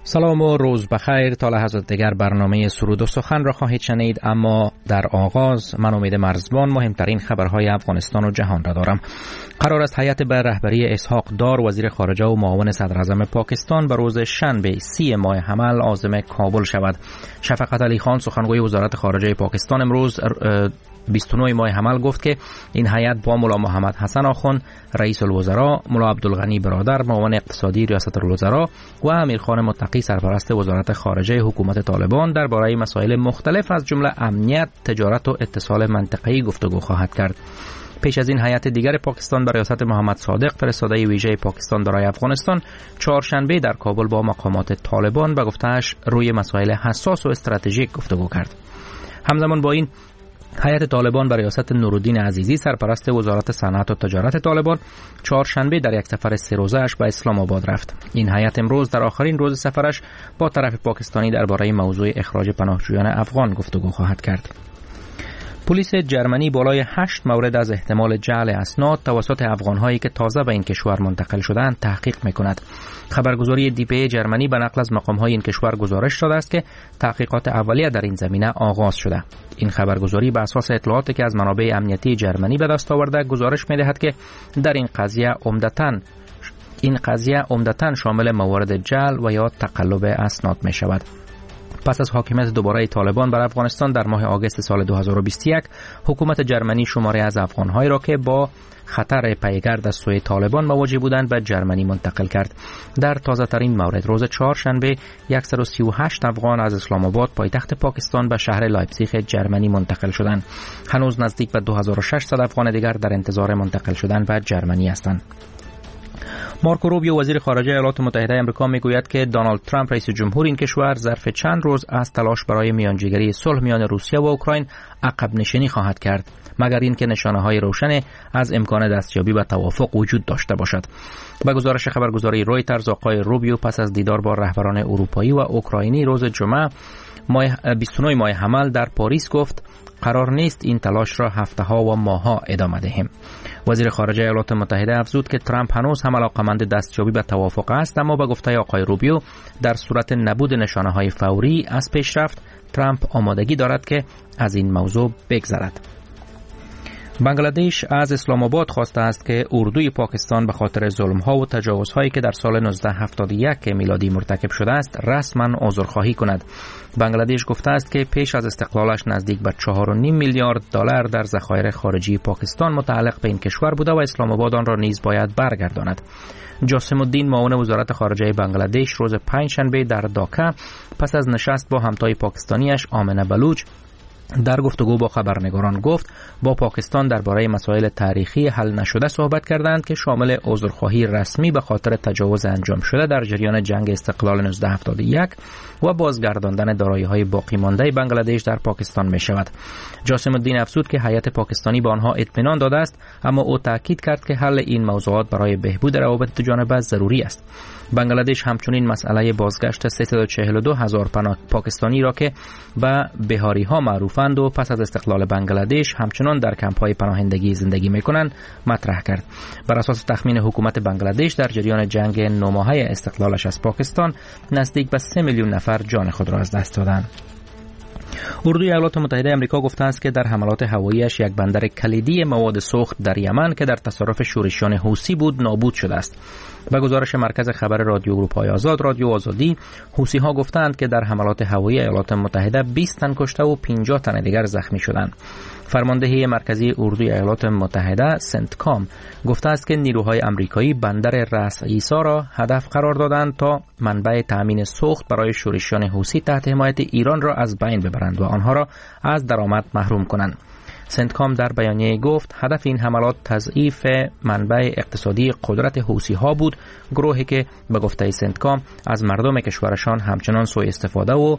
سلام و روز بخیر. تا لحظات دیگر برنامه سرود و سخن را خواهید شنید، اما در آغاز من امید مرزبان مهمترین خبرهای افغانستان و جهان را دارم. قرار است هیئت به رهبری اسحاق دار وزیر خارجه و معاون صدر اعظم پاکستان به روز شنبه 30 ماه حمل عازم کابل شود. شفقت علی خان سخنگوی وزارت خارجه پاکستان امروز 29 ماه حمل گفت که این هیئت با مولا محمد حسن آخوند رئیس الوزراء، مولا عبدالغنی برادر معاون اقتصادی ریاست الوزراء و امیرخان متقی سرپرست وزارت خارجه حکومت طالبان درباره مسائل مختلف از جمله امنیت، تجارت و اتصال منطقه‌ای گفتگو خواهد کرد. پیش از این هیئت دیگر پاکستان به ریاست محمد صادق فرستاده ویژه پاکستان برای افغانستان چهارشنبه در کابل با مقامات طالبان به گفته‌اش روی مسائل حساس و استراتژیک گفتگو کرد. همزمان با این هیئت طالبان به ریاست نورالدین عزیزی سرپرست وزارت صنعت و تجارت طالبان چهارشنبه در یک سفر 3 روزه‌اش به اسلام آباد رفت. این هیئت امروز در آخرین روز سفرش با طرف پاکستانی درباره موضوع اخراج پناهجویان افغان گفتگو خواهد کرد. پلیس جرمنی بالای 8 مورد از احتمال جعل اسناد توسط افغان‌هایی که تازه به این کشور منتقل شدند تحقیق می‌کند. خبرگزاری دیپی جرمنی به نقل از مقام‌های این کشور گزارش داده است که تحقیقات اولیه در این زمینه آغاز شده. این خبرگزاری بر اساس اطلاعاتی که از منابع امنیتی جرمنی به دست آورده گزارش می‌دهد که در این قضیه عمدتاً شامل موارد جعل و یا تقلب اسناد می‌شود. پس از حاکمیت دوباره طالبان بر افغانستان در ماه آگوست سال 2021 حکومت جرمنی شماری از افغان‌هایی را که با خطر پیگرد از سوی طالبان مواجه بودند به جرمنی منتقل کرد. در تازه ترین مورد روز چهارشنبه 138 افغان از اسلام آباد پایتخت پاکستان به شهر لایپزیگ جرمنی منتقل شدند. هنوز نزدیک به 2600 افغان دیگر در انتظار منتقل شدن به جرمنی هستند. مارکو روبیو وزیر خارجه ایالات متحده آمریکا میگوید که دونالد ترامپ رئیس جمهور این کشور ظرف چند روز از تلاش برای میانجیگری صلح میان روسیه و اوکراین عقب نشینی خواهد کرد، مگر اینکه نشانه‌های روشن از امکان دستیابی به توافق وجود داشته باشد. به گزارش خبرگزاری رویترز، آقای روبیو پس از دیدار با رهبران اروپایی و اوکراینی روز جمعه 29 ماه حمل در پاریس گفت قرار نیست این تلاش را هفته‌ها و ماه‌ها ادامه دهیم. وزیر خارجه ایالات متحده افزود که ترامپ هنوز هم علاقه‌مند دستیابی به توافق است، اما به گفته آقای روبیو در صورت نبود نشانه‌های فوری از پیشرفت ترامپ آمادگی دارد که از این موضوع بگذرد. بنگلادش از اسلام آباد خواسته است که اردوی پاکستان به خاطر ظلم‌ها و تجاوزهایی که در سال 1971 میلادی مرتکب شده است رسما عذرخواهی کند. بنگلادش گفته است که پیش از استقلالش نزدیک به 4.5 میلیارد دلار در ذخایر خارجی پاکستان متعلق به این کشور بوده و اسلام آباد آن را نیز باید برگرداند. جاسم الدین معاون وزارت خارجه بنگلادش روز پنجشنبه در داکا پس از نشست با همتای پاکستانیش آمنه بلوچ در گفتگو با خبرنگاران گفت با پاکستان درباره مسائل تاریخی حل نشده صحبت کردند که شامل عذرخواهی رسمی به خاطر تجاوز انجام شده در جریان جنگ استقلال 1971 و بازگرداندن دارایی‌های باقی مانده بنگلادش در پاکستان می شود. جاسم الدین افزود که هیئت پاکستانی به آنها اطمینان داده است، اما او تاکید کرد که حل این موضوعات برای بهبود روابط دو جانبه ضروری است. بنگلادش همچنین مسئله بازگشت 342,000 پاکستانی را که به بهاری‌ها معروفند و پس از استقلال بنگلادش همچنان در کمپ‌های پناهندگی زندگی می‌کنند مطرح کرد. بر اساس تخمین حکومت بنگلادش در جریان جنگ 9 ماهه استقلالش از پاکستان نزدیک به 3 میلیون نفر جان خود را از دست دادند. اردوی ایالات متحده آمریکا گفته است که در حملات هوایی‌اش یک بندر کلیدی مواد سوخت در یمن که در تصرف شورشیان حوثی بود نابود شده است. به گزارش مرکز خبر رادیو اروپای آزاد رادیو آزادی، حوثی‌ها گفتند که در حملات هوایی ایالات متحده 20 تن کشته و 50 تن دیگر زخمی شدند. فرماندهی مرکزی اردوی ایالات متحده سنتکام گفته است که نیروهای آمریکایی بندر رأس عیسی را هدف قرار دادند تا منبع تامین سوخت برای شورشیان حوثی تحت حمایت ایران را از بین ببرند و آنها را از درآمد محروم کنند. سنتکام در بیانیه گفت هدف این حملات تضعیف منبع اقتصادی قدرت حوثی‌ها بود، گروهی که به گفته سنتکام از مردم کشورشان همچنان سوء استفاده و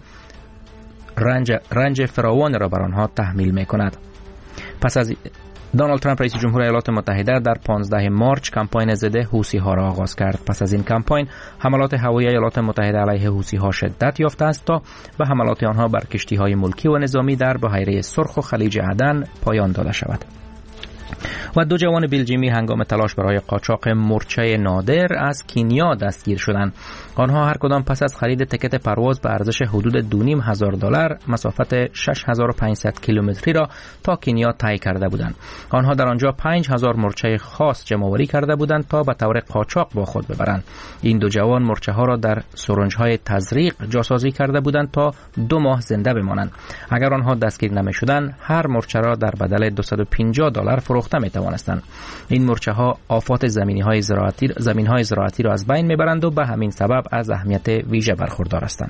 رنج فراوان را بر آنها تحمیل می‌کند. پس از دونالد ترامپ رئیس جمهور ایالات متحده در 15 مارچ کمپاین ضد حوثی‌ها را آغاز کرد. پس از این کمپاین حملات هوایی ایالات متحده علیه حوثی‌ها شدت یافته است تا به حملات آنها بر کشتی‌های ملکی و نظامی در بحیره سرخ و خلیج عدن پایان داده شود. و 2 جوان بلژیمی هنگام تلاش برای قاچاق مورچه نادر از کنیا دستگیر شدند. آنها هر کدام پس از خرید تکت پرواز به ارزش حدود $2,500 مسافت 6500 کیلومتری را تا کنیا طی کرده بودند. آنها در آنجا 5000 مورچه خاص جمع‌آوری کرده بودند تا به طور قاچاق با خود ببرند. این 2 جوان مورچه ها را در سرنج‌های تزریق جاسازی کرده بودند تا 2 ماه زنده بمانند. اگر آنها دستگیر نمی‌شدند، هر مورچه را در بدل $250 فروخته می‌توانستند. این مورچه ها آفات زمین‌های زراعتی را از بین می‌برند و به همین سبب از اهمیت ویژه برخوردار هستند.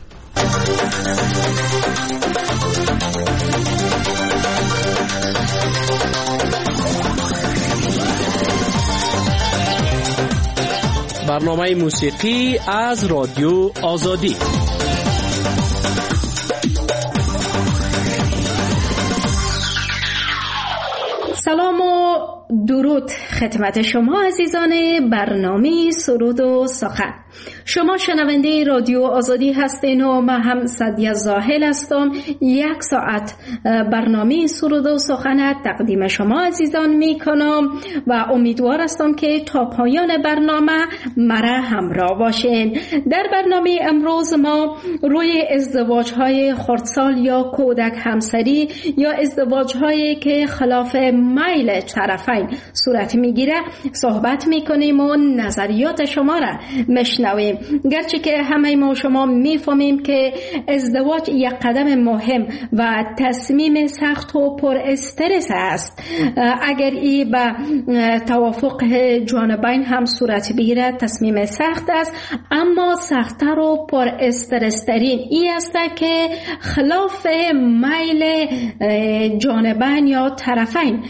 برنامه موسیقی از رادیو آزادی. سلام و درود خدمت شما عزیزان برنامه سرود و سخن. شما شنونده رادیو آزادی هستین و من هم سعدیه زاهل هستم. 1 ساعت برنامه سرود و سخن تقدیم شما عزیزان می کنم و امیدوار هستم که تا پایان برنامه مرا همراه باشین. در برنامه امروز ما روی ازدواج های خردسال یا کودک همسری یا ازدواج هایی که خلاف میل طرفین صورت میگیره صحبت میکنیم و نظریات شما را میشنویم. گرچه که همه ما شما میفهمیم که ازدواج یک قدم مهم و تصمیم سخت و پر استرس است. اگر ای به توافق جانبین هم صورت بگیره تصمیم سخت است، اما سخت‌تر و پر استرس ترین ای است که خلاف میل جانبین یا طرفین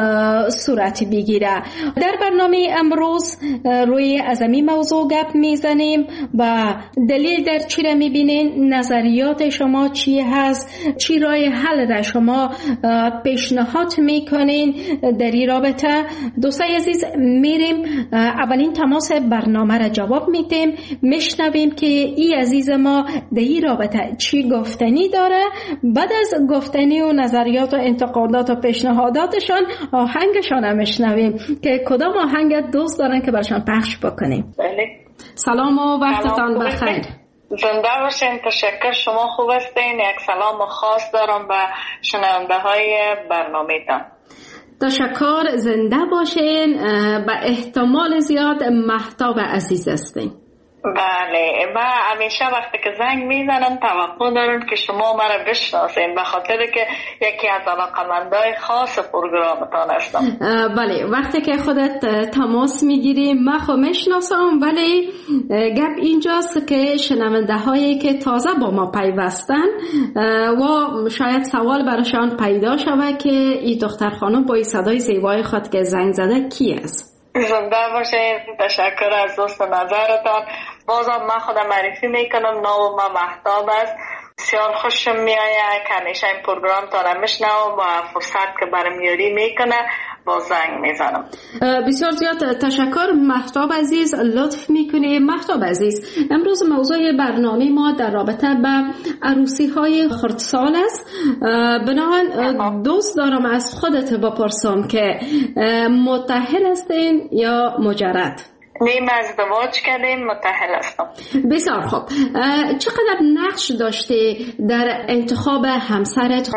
صورت بگیره. در برنامه امروز روی ازمی موضوع گپ میزنیم و دلیل در چی را میبینین، نظریات شما چی هست، چی راه حل را شما پیشنهاد میکنین در این رابطه. دوستای عزیز، میریم اولین تماس برنامه را جواب میدیم، میشنویم که ای عزیز ما در این رابطه چی گفتنی داره. بعد از گفتنی و نظریات و انتقادات و پیشنهاداتشان آهنگشان هم میشنویم که کدام آهنگ دوست دارن که برشان پخش بکنیم. بله. سلام و وقتتان بخیر. زنده باشین. تشکر. شما خوب هستین. یک سلام خاص دارم به شنونده های برنامه تان. تشکر. زنده باشین. به احتمال زیاد مهتاب عزیز هستین. بله، من همیشه وقتی که زنگ میزنم توقع دارم که شما مرا بشناسین، به خاطر که یکی از علاقمندای خاص پروگرامتان هستم. بله، وقتی که خودت تماس میگیری من خود میشناسم، ولی گپ اینجاست که شنونده هایی که تازه با ما پیوستن و شاید سوال براشان پیدا شود که این دختر خانم با این صدای زیبای خود که زنگ زده کی است؟ زنده باشین. تشکر از دوست نظرتان. بازم من خودم معرفی میکنم. نام من مهتاب است. بسیار خوشم میآید که همیشه این پروگرام تا میشنوم و فرصت که برام یاری میکنه با زنگ میزنم. بسیار زیاد تشکر مهتاب عزیز، لطف میکنی. مهتاب عزیز، امروز موضوع برنامه ما در رابطه به عروسی های خردسال است. بنابراین دوست دارم از خودت بپرسم که متأهل هستین یا مجرد؟ نیم ازدواج کردیم، متأهل هستم. بسیار خوب. چقدر نقش داشتی در انتخاب همسرت؟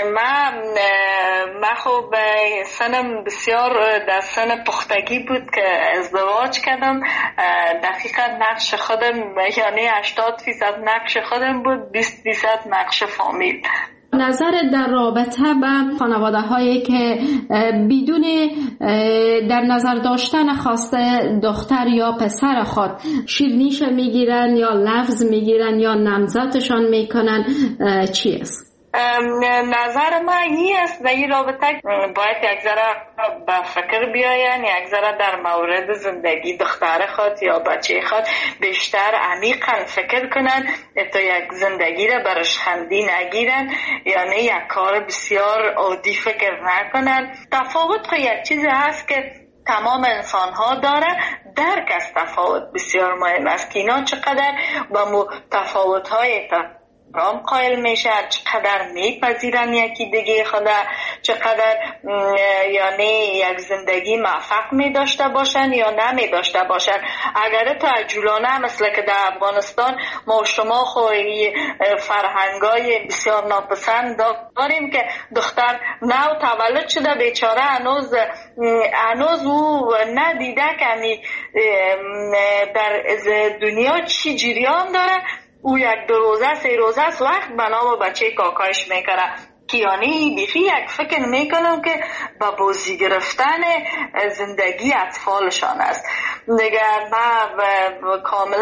من خب سنم بسیار در سن پختگی بود که ازدواج کردم. دقیقا نقش خودم یعنی 80% نقش خودم بود، 20% نقش فامیل. نظر در رابطه به خانواده هایی که بدون در نظر داشتن خواسته دختر یا پسر خود شیرینیش میگیرن یا لفظ میگیرن یا نامزدشان میکنن چی است؟ نظر من این است در این رابطه باید یک ذره به فکر بیاین، یک ذره در مورد زندگی دختر خود یا بچه خود بیشتر عمیقا فکر کنن تا یک زندگی را برش خندی نگیرن، یعنی یک کار بسیار عادی فکر نکنن. تفاوت خود یک چیزی هست که تمام انسان ها داره. درک از تفاوت بسیار مهم است که اینا چقدر با تفاوت های احترام قائل میشه، چقدر میپذیرن یکی دیگه خدا، چقدر یعنی یک زندگی موفق می داشته باشن یا نمی داشته باشن. اگر تا عجولانه مثل که در افغانستان ما شما خوی فرهنگای بسیار ناپسند داریم که دختر نو تولد شده بیچاره هنوز او ندیده که در دنیا چی جریان داره، او 1-2 روزه 3 روزه است وقت بنا به بچه کاکایش میکنه. یعنی بیخی یک فکر میکنم که با بازی گرفتن زندگی اطفالشان است دیگه. من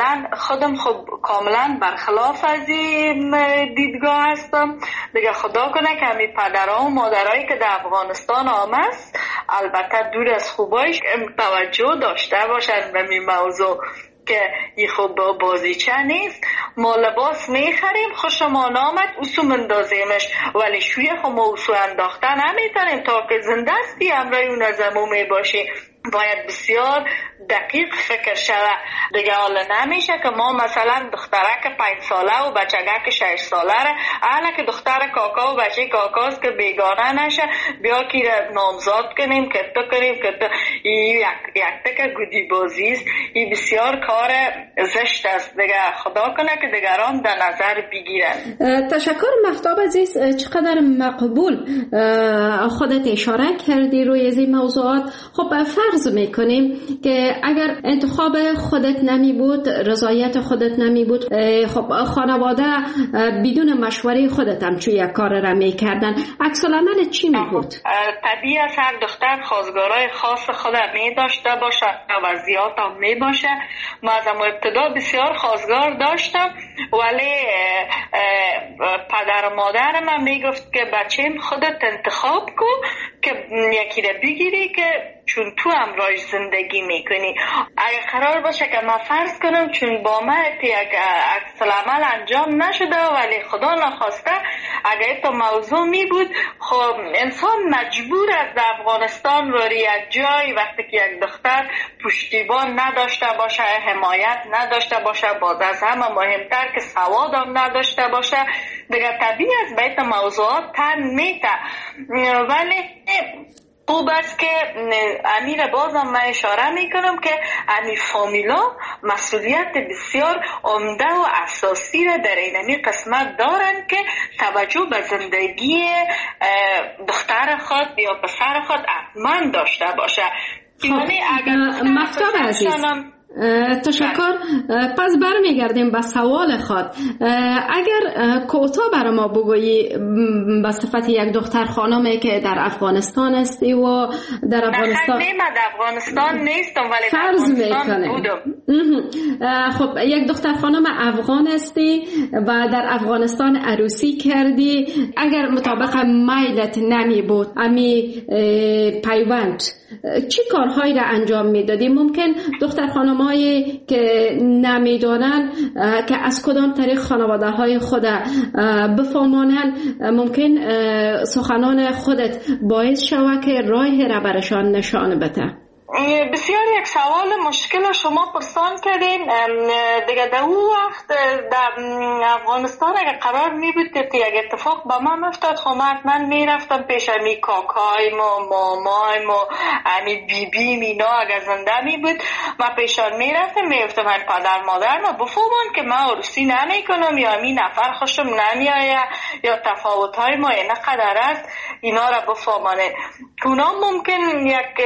کاملا برخلاف از این دیدگاه هستم دیگه. خدا کنه که همی پدرها و مادرهایی که در افغانستان آمد البته دور از خوبایش توجه داشته باشن به این موضوع که این خوب بازیچه نیست. ما لباس میخریم خوشمان آمد اوسو مندازیمش، ولی شوی خو ما اوسو انداخته نمیتونیم تا که زنده استی امرای اون از امو میباشی. باید بسیار دقیق فکر شده دیگه. حالا نمیشه که ما مثلا دخترک 5 ساله و بچگک 6 ساله را اهلا که دختر کاکا و بچه کاکاست که بیگانه نشه بیا که نامزاد کنیم که تو کنیم که تو یک تک گودی بازی است. این بسیار کار زشت است دیگه. خدا کنه که دیگران در نظر بگیرن. تشکر مهتاب عزیز، چقدر مقبول خودت اشاره کردی روی این موضوعات. خب فرض میکنیم که اگر انتخاب خودت نمی بود، رضایت خودت نمی بود، خب خانواده بدون مشوره خودت هم چون یک کار را میکردن، عکس العمل چی می بود؟ طبیعی است هر دختر خواستگارای خاص خود می داشته باشه، وضعیات هم می باشه. ما از ابتدا بسیار خواستگار داشتم، ولی پدر و مادر من می گفت که بچه‌م خودت انتخاب کن که یکی را بگیری که چون تو امراش زندگی میکنی. اگه قرار باشه که من فرض کنم چون با من یک عکس العمل انجام نشده ولی خدا نخواسته اگه تو موضوع می بود، خب انسان مجبور است در افغانستان روی یک جای وقتی که یک دختر پشتیبان نداشته باشه، حمایت نداشته باشه، باز از همه مهمتر که سواد هم نداشته باشه دیگه طبیعی است به این موضوعات تن میته. ولی خوب است که امیر بازم من اشاره میکنم که امیر فامیلا مسئولیت بسیار عمده و اساسی را در این قسمت دارن که توجه به زندگی دختر خود یا پسر خود حتما داشته باشه. یعنی اگر مهتاب عزیز تشکر. پس برمیگردیم به سوال خود. اگر کوتاه برای ما بگویی به صفت یک دختر خانمی که در افغانستان استی و در افغانستان در افغانستان نیستم ولی فرض میکنه خب یک دختر خانم افغان استی و در افغانستان عروسی کردی، اگر مطابق میلت نمی بود امی پیوند چی کارهایی را انجام میدادی؟ ممکن دختر خانمایی که نمیدانن که از کدام طریق خانواده های خود بفهمانن، ممکن سخنان خودت باعث شود که راه را برشان نشان بده. بسیار یک سوال مشکل شما پرسان کردین دیگه. در اون وقت در افغانستان اگه قرار می بود که یک اتفاق با من افتاد، خب من می رفتم پیش امی کاکایم و مامایم و امی بیبیم اینا اگه زنده می بود من پیشان می رفتم می گفتم من پدر مادر ما بفهمون که من عروسی نمی کنم یا امی نفر خوشم نمی آید یا تفاوت های ما نقدر است اینا را بفهمانه. اونا ممکن یک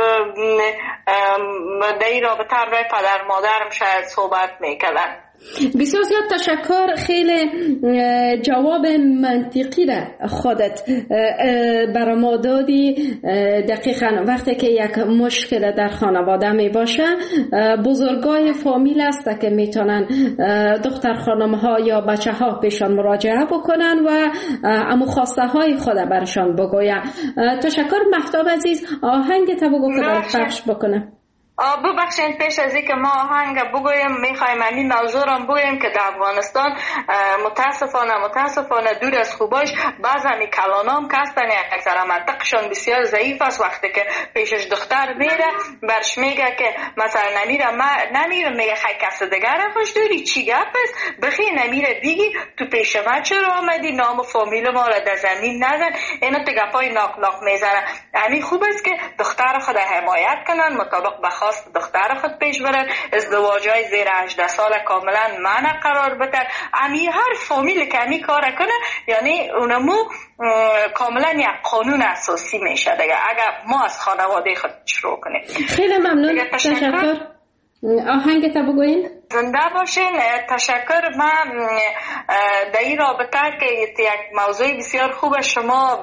در این رابطه همراه پدر مادرم شاید صحبت میکردن. بسیار زیاد تشکر. خیلی جواب منطقی را خودت برای ما دادی. دقیقا وقتی که یک مشکل در خانواده می باشه بزرگای فامیل است که میتونن دختر خانم ها یا بچه ها پیشان مراجعه بکنن و امو خواسته های خود برشان بگوین. تشکر مهتاب عزیز. آهنگ تا بگو که در پخش بکنه. ببخشید پیش از اینکه ما آهنگ بگویم میخوایم همین موضوع را بگویم که در افغانستان متاسفانه دور از خوباش بعض همی کلانام که هستن اکثر منطقشان بسیار ضعیف است. وقتی که پیشش دختر میره برش میگه که مثلا نمیره میگه خیلی کس دیگر را خوش داری چی گپ است بخی نمیره بگی تو پیش ما چرا آمدی نام فامیل ما را در زمین نزن. اینا تو گپای ناق میزنن. همین خوب است که دختر خود حمایت کنن مطابق به خواست دختر خود پیش برن. ازدواجای زیر 18 سال کاملا منع قرار بدن. هر فامیل که همی کار کنه یعنی اونمو کاملا یک قانون اساسی میشه دیگه اگر ما از خانواده خود شروع کنیم. خیلی ممنون. تشکر. آهنگ تا بگوین. زنده باشین. تشکر. من در این رابطه که یک موضوع بسیار خوب شما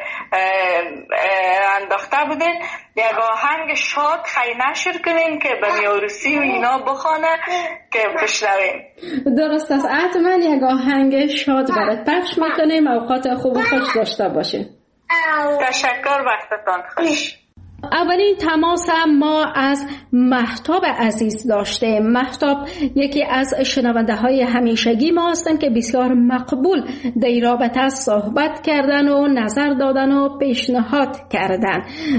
انداخته بودین یک آهنگ شاد خیلی نشر کنین که به میاروسی و اینا بخونه که بشنویم. درست است. حتما یک آهنگ شاد برات پخش میکنیم. اوقات خوب و خوش داشته باشین. تشکر. وقتتان خوش. اولین تماس ما از مهتاب عزیز داشته. مهتاب یکی از شنونده های همیشگی ما هستند که بسیار مقبول در این رابطه صحبت کردن و نظر دادن و پیشنهاد کردن.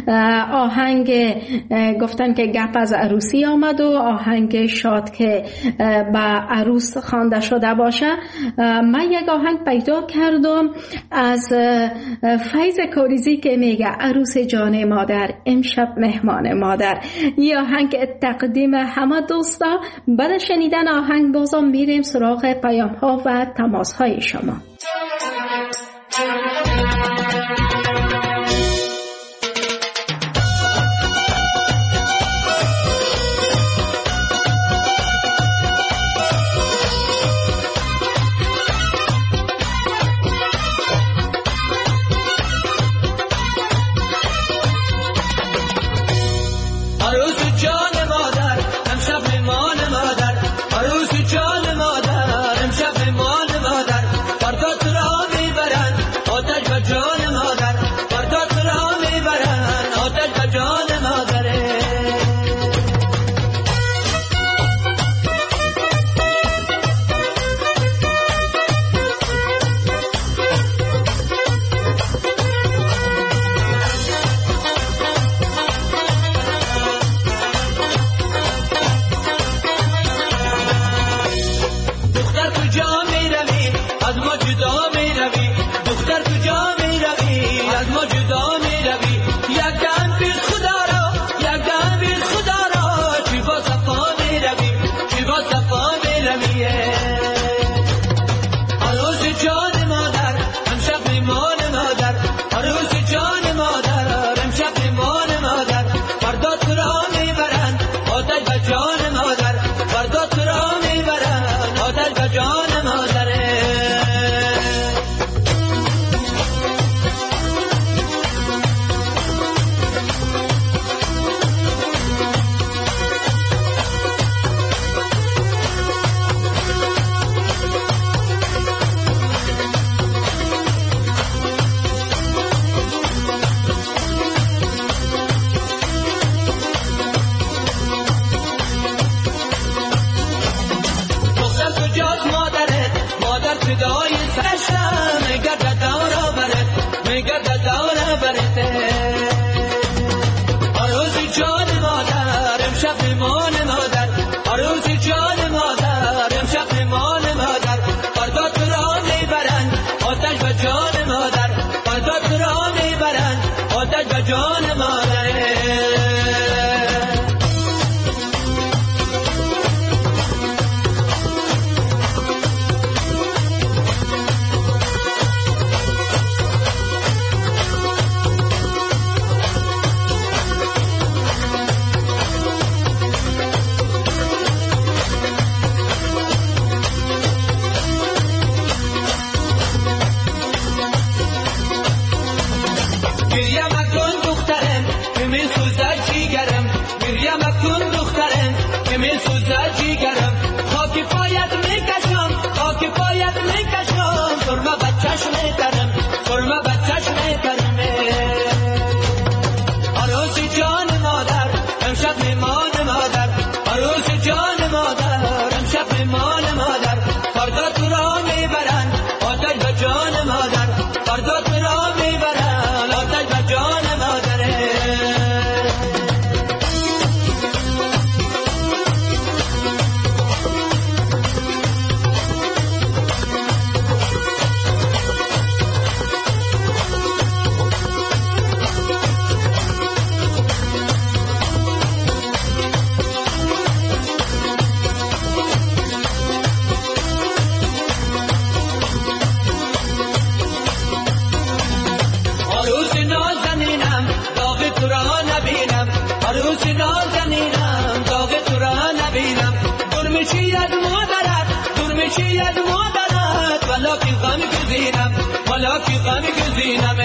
آهنگ گفتن که گپ از عروسی آمد و آهنگ شاد که به عروس خوانده شده باشه. من یک آهنگ پیدا کردم از فیض کاریزی که میگه عروس جان مادر امشب مهمان مادر. یه آهنگ تقدیم همه دوستا. بعد شنیدن آهنگ بازم میریم سراغ پیام ها و تماس های شما. عروس جان مادر امشب میمان باشید مادرت ولا کی غم گزینم ولا کی غم گزینم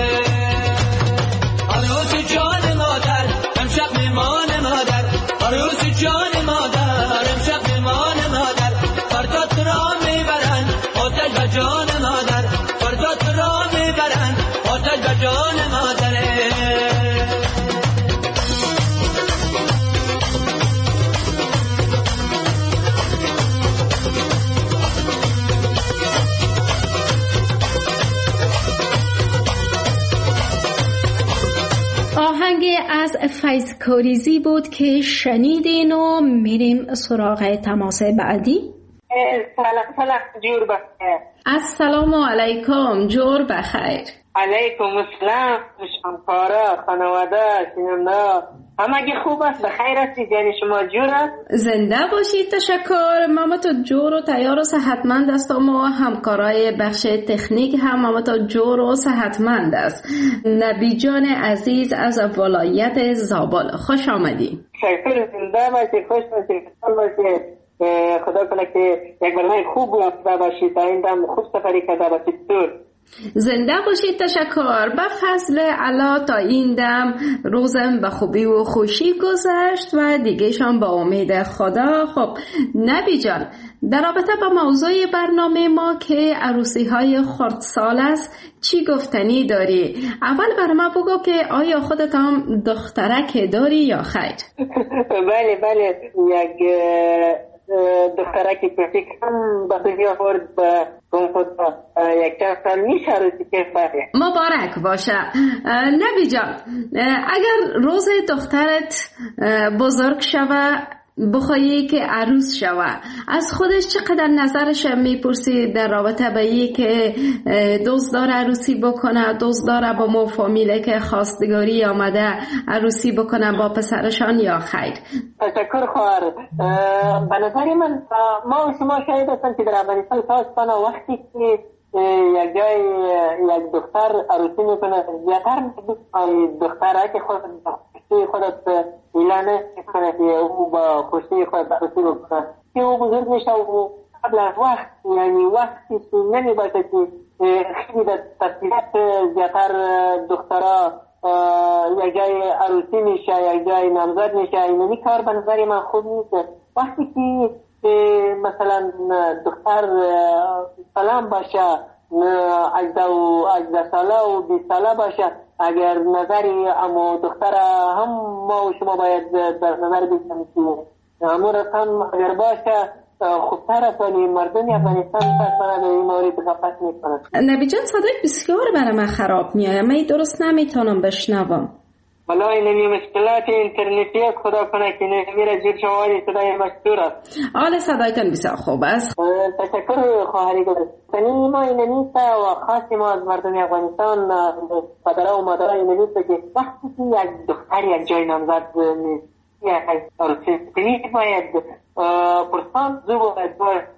عروس جان مادر امشب میمان مادر عروس جان مادر امشب میمان مادر فردا تو را میبرن آتش به جان مادر فردا تو را میبرن آتش به جان مادر آهنگ از فیض کاریزی بود که شنیدین و میریم سراغ تماس بعدی. سلام جور بخیر. السلام علیکم، جور بخیر. علیکم السلام همکارا خانواده شنونده همگی خوب است بخیر هستید یعنی شما جور است؟ زنده باشید تشکر. مامتا جور و تیار و صحتمند است و همکارای بخش تکنیک هم مامتا جور و صحتمند است. نبی جان عزیز از ولایت زابل خوش آمدی. شکر زنده باشید خوش باشید خدا کنه که یک برنامه خوب باشید تا این دم خوب سفری کرده باشید دور. زنده باشید تشکر. به فضل الله تا این دم روزم به خوبی و خوشی گذشت و دیگهشان با امید خدا. خب نبی جان در رابطه با موضوع برنامه ما که عروسی های خردسال است چی گفتنی داری؟ اول برای ما بگو که آیا خودت هم دخترک داری یا خیر؟ بله یک دخترکی کوچیکم به دنیا آورد به خدا یک چند سال میشه عروسی که فره. مبارک باشه. نبی جان اگر روز دخترت بزرگ شوه بخوایی که عروس شوه از خودش چقدر نظرش میپرسی در رابطه به این که دوست داره عروسی بکنه، دوست داره با مو فامیله که خواستگاری آمده عروسی بکنه با پسرشان یا خیر؟ تشکر خواهر. به نظر من ما و شما شاید هستم که در افغانستان تاسفانه وقتی که یک جای یک دختر عروسی میکنه زیادتر دختره که خودت اعلانه کنه که او با خوشی خود عروسی بکنه که او بزرگ میشه و قبل از وقت یعنی وقتی نمی باشه که خیلی در ترتیبات زیادتر دخترها یک جای عروسی میشه یک جای نامزد میشه اینمی کار به نظر من خوب نیست. وقتی که مثلا دختر سلام باشه 18 ساله و 20 ساله باشه اگر نظری اما دختر هم ما و شما باید در نظر بگیریم که همون رقم اگر باشه خوبتر است ولی مردم افغانستان پس به این مورد غفلت میکنند. نبی جان صدای بسیار برای من خراب میاد من درست نمیتونم بشنوم. والله این مشکلات اینترنتی است خدا کنه که نمیره زیر شماری صدای مشهور است. حال صدایتان بسیار خوب است. تشکر خواهری گل. سنی ما این نیست و خاصی ما از مردم افغانستان پدرها و مادرها این نیست که وقتی که یک دختر یک جای نامزد نیست یک عروسی باید پرسان زو باید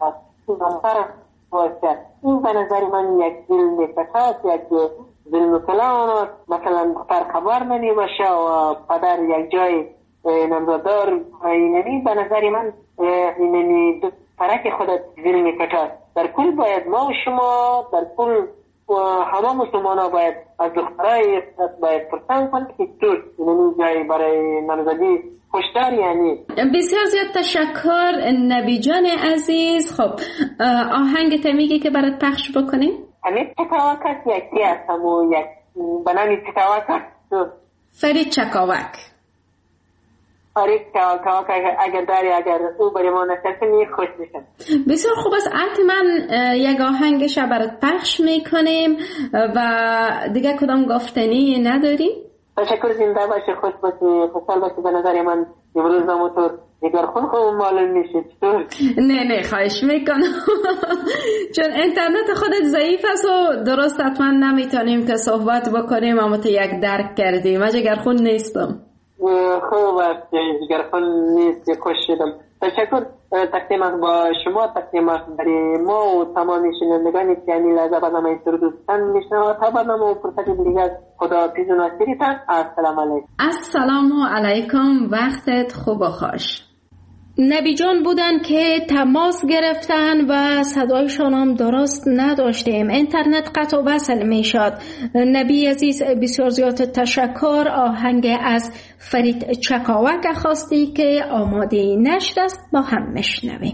باشه. این به نظر من یک ظلم فساد یک ظلم کلان مثلا دختر خبر نمی باشه و پدر یک جای نامزددار اینمی به نظر من اینمی دخترک خودت ظلم فساد. در کل باید ما و شما در کل همه مسلمان ها باید از دخترای باید پرسان کنید که طور اینمی جای برای نامزدی خوشتر یعنی. بسیار زیاد تشکر نبی جان عزیز. خب آهنگ تمیگی که برات پخش بکنیم همین چکاوک یکی است همون یک بنامی چکاوک فرید چکاوک. فرید چکاوک اگر داری اگر او برای ما نشسته خوش میشم. بسیار خوب است. حتما یک آهنگش برات پخش میکنیم و دیگه کدام گفتنی نداری؟ تشکر زنده باشه خوش باشه خوشحال باشه. به نظر من امروز همونطور دیگر خوب معلوم میشه چطور؟ نه خواهش میکنم چون اینترنت خودت ضعیف است و درست حتما نمیتونیم که صحبت بکنیم اما تو یک درک کردیم. من جگرخون نیستم. خوب است جگرخون نیست خوش شدم. تشکر تقدیمات با شما تقدیمات برای ما و تمام شنوندگانی که این لحظه برنامه سرودستان میشنوند تا برنامه و فرصت دیگر خدا پیش و ناصریتان. السلام علیکم. السلام علیکم. وقتت خوب و خوش. نبی جان بودن که تماس گرفتن و صدایشان هم درست نداشتیم، اینترنت قطع و وصل می شد. نبی عزیز بسیار زیاد تشکر. آهنگ از فرید چکاوک خواستی که آماده نشده است، با هم میشنویم.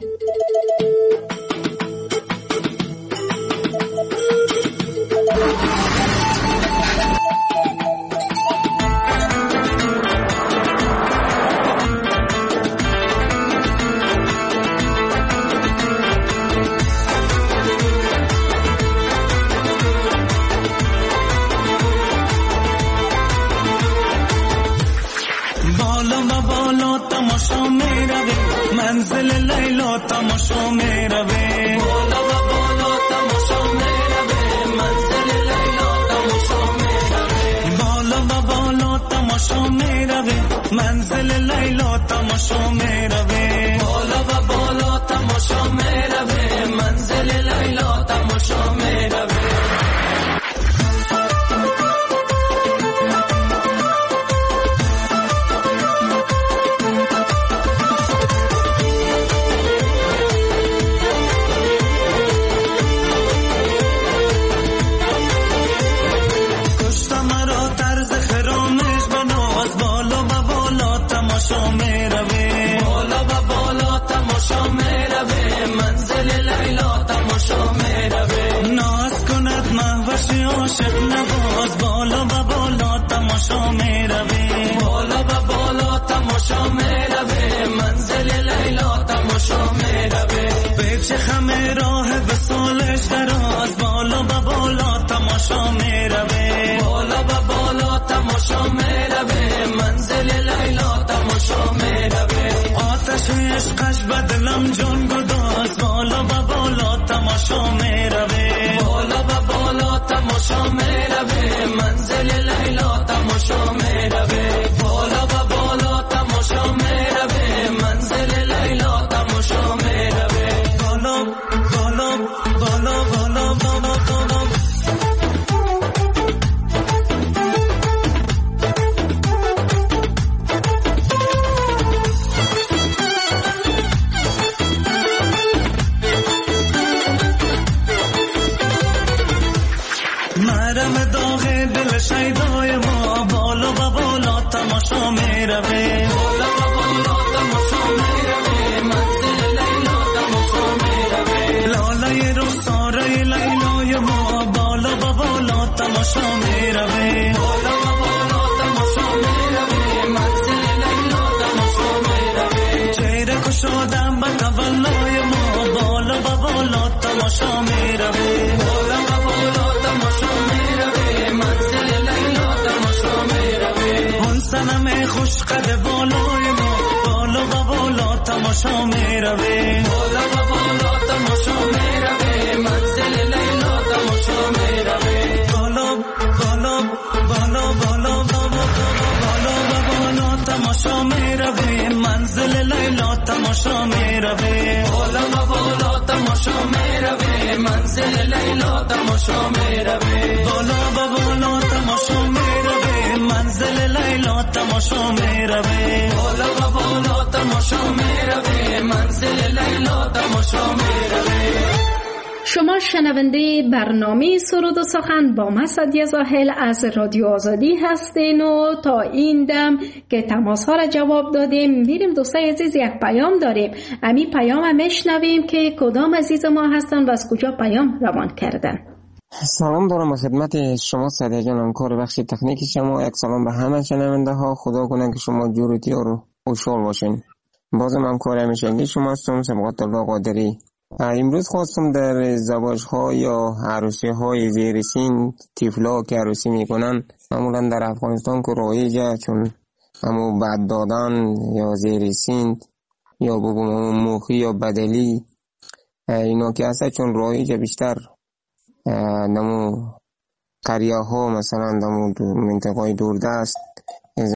منزل لیلا تماشا می روه، بالا و بالا تماشا می روه، منزل لیلا تماشا می روه، بالا و بالا تماشا می روه، منزل لیلا تماشا می روه، بالا و بالا تماشا می روه، منزل لیلا تماشا می روه. عاشق نواز بالا و بالا تماشا می روی، بالا و بالا تماشا می روی، منزل لیلا تماشا می روی، به چه خمه راه وصالش دراز، بالا و بالا تماشا می روی، بالا و بالا تماشا می روی، منزل لیلا تماشا می روی، آتش عشقش بدلم جان گداز، بالا و بالا تماشا می روی، بالا و بالا تماشا می روی، منزل لیلا تماشا می روی، بالا و بالا تماشا می روی، منزل لیلا تماشا می روی، بالا بالا بالا بالا بالا بالا. مرم داغ دل شیدای ما، بالا و بالا تماشا می روی، بالا و بالا تماشا می روی، منزل لیلا تماشا می روی، لالای رخساره لیلای ما، بالا و بالا تماشا می روی، بالا و بالا تماشا می روی، منزل لیلا تماشا می روی، چهره کشادم به تولای ما، بالا و بالا تماشا می روی، بالا و بالا تماشا می روی، منزل لیلا تماشا می روی، اون صنم خوش قد بالای ما، بالا و بالا تماشا می روی، بالا و بالا تماشا می روی، منزل لیلا تماشا می روی، بالا بالا بالا بالا بالا و بالا تماشا می روی، منزل لیلا تماشا می روی، بالا و بالا تماشا می روی، منزل لیلا تماشا می روی، بالا و بالا تماشا می روی، منزل لیلا تماشا می روی، بالا و بالا تماشا می روی، منزل لیلا تماشا می روی. شما شنونده برنامه سرود و سخن با من سعدیه زاهل از رادیو آزادی هستین و تا این دم که تماس ها را جواب دادیم میریم دوستای عزیز یک پیام داریم. امی پیام میشنویم که کدام عزیز ما هستن و از کجا پیام روان کردن. سلام دارم خدمت شما سعدیه جانم، کار بخش تکنیک شما. یک سلام به همه شنونده ها، خدا کنه که شما جورتی رو خوشحال باشین. بازم هم کار همیشگی شما هستم، سبقت الله قادری. امروز خواستم در ازدواج ها یا عروسی های زیر سن طفلا که عروسی میکنن معمولا در افغانستان که رایجه، چون همو بد دادن یا زیر سن یا موخی یا بدلی اینا که هسته، چون رایجه بیشتر نمو قریه ها مثلا نمو منطقه دوردست